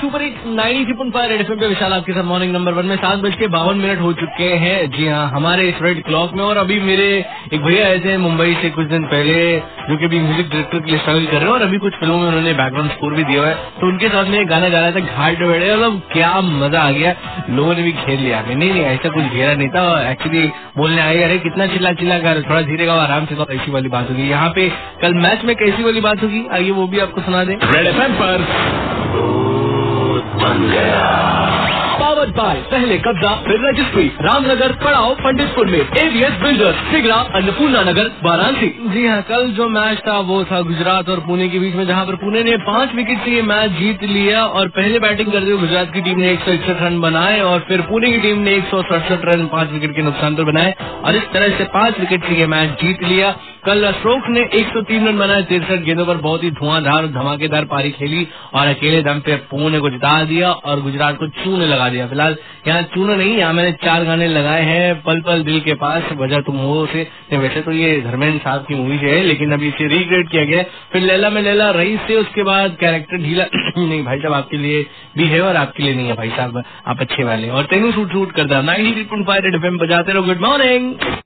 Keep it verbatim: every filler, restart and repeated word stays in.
Super hit ninety three point five red FM पे विशाल आपके साथ मॉर्निंग नंबर वन में सात बज के बावन मिनट हो चुके हैं। जी हाँ, हमारे इस रेड क्लॉक में। और अभी मेरे एक भैया आए थे मुंबई से कुछ दिन पहले, जो कि अभी म्यूजिक डायरेक्टर के लिए स्ट्रगल कर रहे हैं और अभी कुछ फिल्मों में उन्होंने बैकग्राउंड स्कोर भी दिया हुआ है। तो उनके साथ में एक गाना गा रहा था घाट बेड़े, मतलब क्या मजा आ गया, लोगों ने भी घेर लिया। नहीं नहीं ऐसा कुछ घेरा नहीं था, एक्चुअली बोलने आए अरे कितना चिल्ला चिल्ला कर, थोड़ा धीरे गाओ आराम से गाओ, ऐसी वाली बात होगी। यहाँ पे कल मैच में कैसी वाली बात होगी, आइए वो भी आपको सुना दें। रेड एफएम पर पावर्ड बाय पहले कब्जा फिर रजिस्ट्री, रामनगर पड़ाव पंडितपुर में, एवीएस बिल्डर्स, सिगरा, अन्नपूर्णा नगर, वाराणसी। जी हाँ, कल जो मैच था वो था गुजरात और पुणे के बीच में, जहाँ पर पुणे ने पांच विकेट से ये मैच जीत लिया। और पहले बैटिंग करते हुए गुजरात की टीम ने एक सौ इकसठ रन बनाए और फिर पुणे की टीम ने एक सौ सड़सठ रन पांच विकेट के नुकसान पर बनाए और इस तरह से पांच विकेट से ये मैच जीत लिया। कल अशोक ने एक सौ तीन रन बनाए तिरसठ गेंदों पर, बहुत ही धुआंधार धमाकेदार पारी खेली और अकेले दम पे पुणे को जिता दिया और गुजरात को चूने लगा दिया। फिलहाल यहाँ चूना नहीं, यहाँ मैंने चार गाने लगाए हैं, पल पल दिल के पास, वजह तुम हो से। वैसे तो ये धर्मेंद्र साहब की मूवी है, लेकिन अभी इसे रिक्रिएट किया गया। फिर लैला में लैला रईस से, उसके बाद कैरेक्टर ढीला नहीं भाई साहब आपके लिए भी है और आपके लिए नहीं है भाई साहब, आप अच्छे वाले। और तेनू शूट शूट करता ninety three point five red FM बजाते रहो। Good morning.